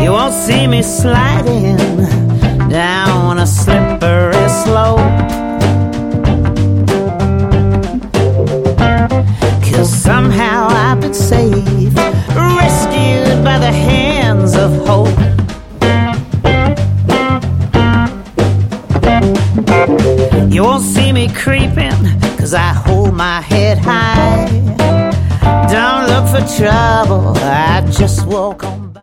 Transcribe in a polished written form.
You won't see me sliding down a slippery slope, 'cause somehow I've been saved, rescued by the hands of hope. You won't see me creeping, 'cause I hold my head high. Don't look for trouble, I just walk on by.